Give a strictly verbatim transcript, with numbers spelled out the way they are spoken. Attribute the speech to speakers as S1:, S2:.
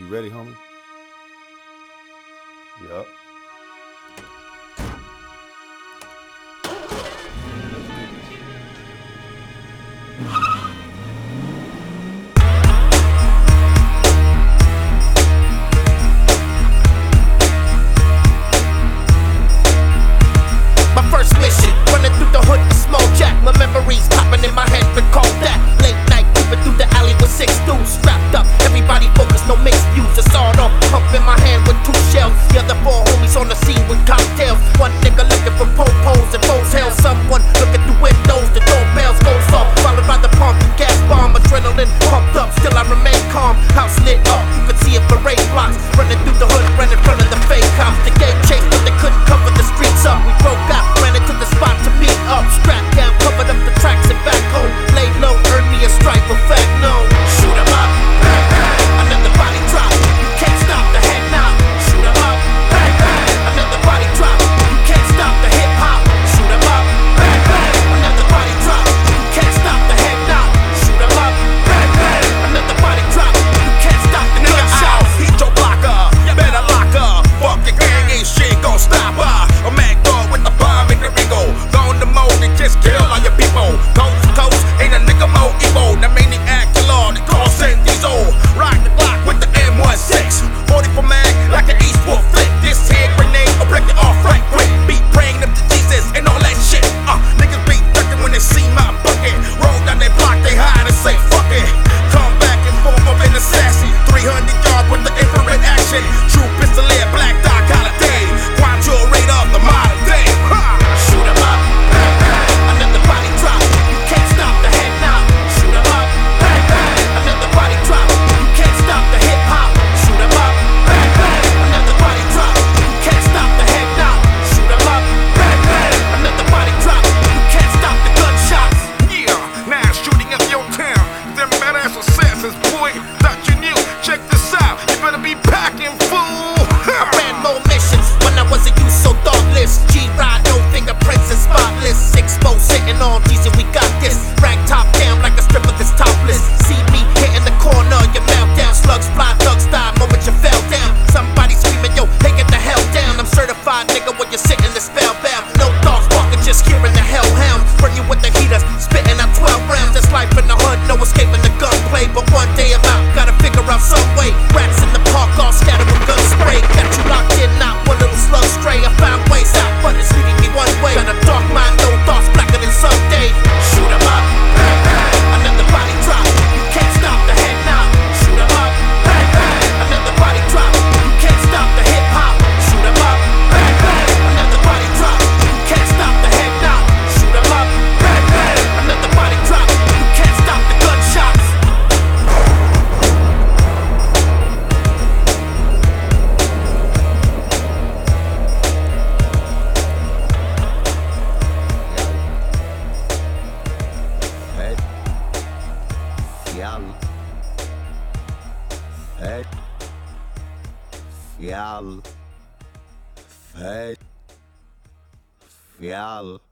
S1: ready, homie? Yup.
S2: My first mission, running through the hood with small jack. My memories popping in my head, recall that. Late night, creeping through the alley with six dudes strapped up. Everybody focused, no mixed views. A sawed off pump in my hand with two shells. The other four homies on the scene with cocktails. One nigga looking for po-pos and foes hell. Someone looking through windows, the doorbells goes off. Followed by the pump and gas bomb. Adrenaline pumped up, still I remain calm. House lit up, you could see it parade blocks. Running through the hood, right in front of the fake cops. The gate chased, but they couldn't cover the streets up. We broke out, ran into the spot to meet up. Strapped down, covered up the tracks and back home. Laid low, earned me a stripe, a fact known. Shoot 'em up, bang bang, another body drop. You can't stop the head now. Shoot 'em up, bang bang, another body drop. You can't stop the hip hop. Shoot 'em up, bang bang, another body drop. You can't stop the head now. Shoot 'em up, bang bang, another body drop. You can't stop the gunshot.
S3: Heat your blocker, you better lock up. Fuck your gang, ain't shit gon' stop her. A man dog with the bomb in the Rigo. Gone the mode and just kill all your people. Coast to coast, ain't a nigga more evil. The maniac killer, they call San Diesel. Ride the block with the M sixteen. forty for mag like an Eastwood flip. This here grenade will break it off right quick. Be praying up to Jesus and all that shit. Uh, niggas be ducking when they see my bucket. Roll down their block, they hide and say fuck it. Come back and form up in assassin. three hundred yards with the infrared action. True pistolier, black dog holiday. Quadro radar of the modern day. Ha!
S2: Shoot 'em up, bang bang, another body drop. You can't stop the head now. Shoot 'em up, bang bang, another body drop. You can't stop the hip hop. Shoot 'em up, bang bang, another body drop. You can't stop the head now. Shoot 'em up, bang bang, another body drop. You can't stop the gunshots.
S3: Yeah, now shooting up your town. Them badass assassins, boy, thought you knew. Check this out, you better be packing, fool.
S2: I ran more missions when I wasn't you so thoughtless. G-Ride, no fingerprints and spotless. Six four sitting on decent, we got this. Rag top down like a stripper that's topless. See me hitting the corner, your mouth down. Slugs fly, thugs die, moment you fell down. Somebody screaming, yo, hey, get the hell down. I'm certified, nigga, when you're sitting the spellbound. No thoughts walking, just hearing the hellhound. Burn you with the heaters, spitting out twelve rounds. That's life in the hood, no escaping the gunplay. But one day I'm out, gotta figure out some way. Rats in the park, all scattered with gun spray. Got you locked in, not one little slug stray. I found ways out, but it's leading me one way. Got a dark mind, no thoughts, blacker than Sunday. Shoot 'em up, bang bang, another body drop. You can't stop the head now. Shoot 'em up, bang bang, another body drop. You can't stop the hip hop. Shoot 'em up, bang bang, another body drop. You can't stop the head now. Shoot 'em up, bang bang, another body drop. You can't stop the gunshots.
S4: Fett, fjall, fett, fett, fjall.